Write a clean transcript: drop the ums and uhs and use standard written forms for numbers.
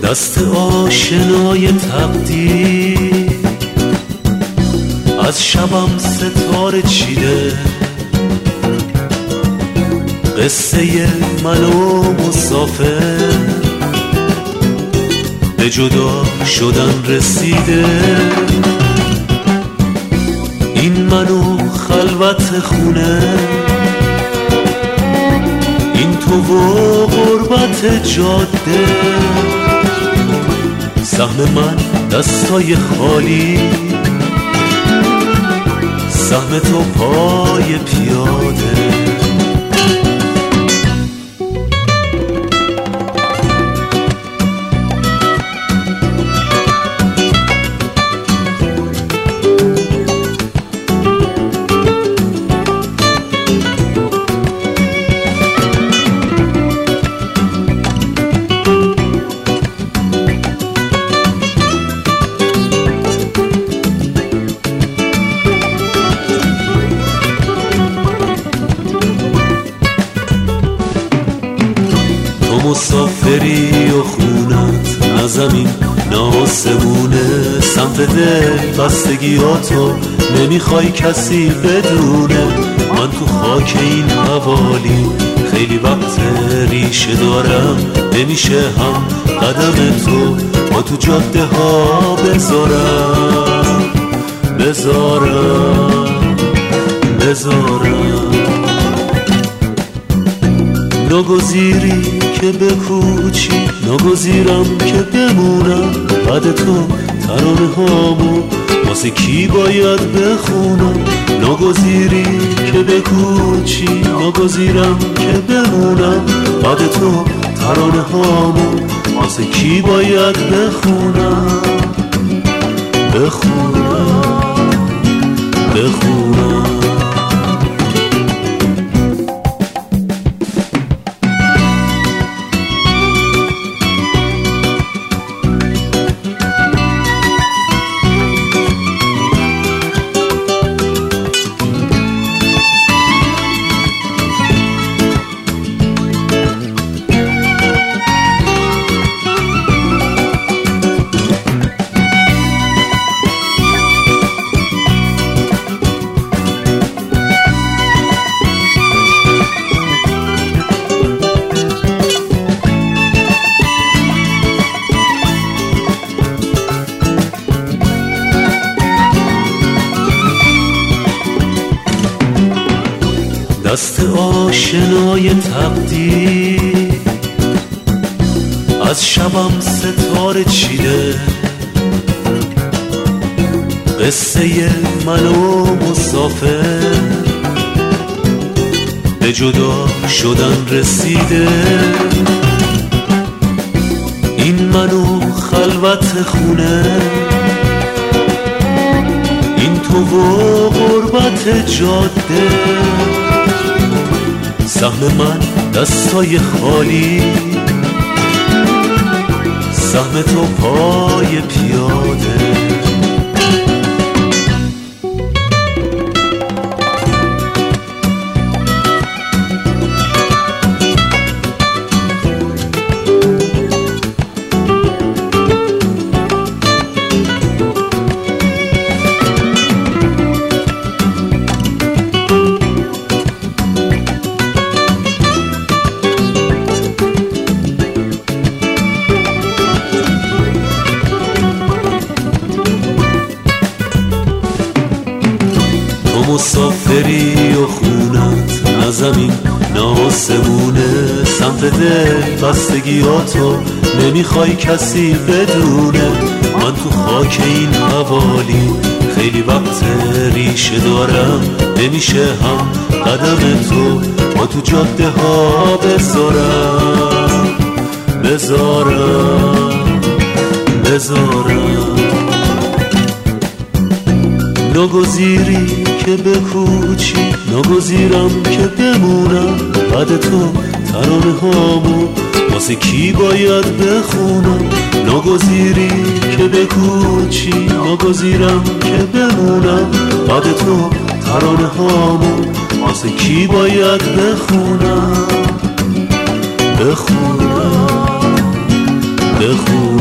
دست آشنای تقدیر از شبم ستاره چیده، قصه من و مسافر به جدا شدن رسیده. این من و خلوت خونه، این تو و غربت جاده، سهم من دستای خالی، سهم تو پای پیاده. مسافری و خونت نه زمین نه آسمونه، سمت دل بستگیاتو نمیخوای کسی بدونه. من تو خاک این حوالی خیلی وقت ریشه دارم، نمیشه هم قدم تو با تو جاده ها بذارم. نگذیری که بکوچی، نگذیرم که بمونم. بعد تو ترانه هامو واسه کی باید بخونم؟ نگذیری که بکوچی، نگذیرم که بمونم. بعد تو ترانه هامو واسه کی باید بخونم؟ دست آشنای تقدیر از شبم ستاره چیده، قصه من و مسافر به جدا شدن رسیده. این من و خلوت خونه، این تو و غربت جاده، سهم من دستای خالی، سهم تو پای پیاده. مسافری و خونت نه زمین نه آسمونه، سمت دل بستگیاتو نمیخوای کسی بدونه. من تو خاک این حوالی خیلی وقت ریشه دارم، نمیشه هم قدم تو با تو جاده ها بذارم. نگذیری که بکوچی، نگذیرم که بمونم. بعد تو ترانه هامو واسه کی باید بخونم؟ نگذیری که بکوچی، نگذیرم که بمونم. بعد تو ترانه هامو واسه کی باید بخونم؟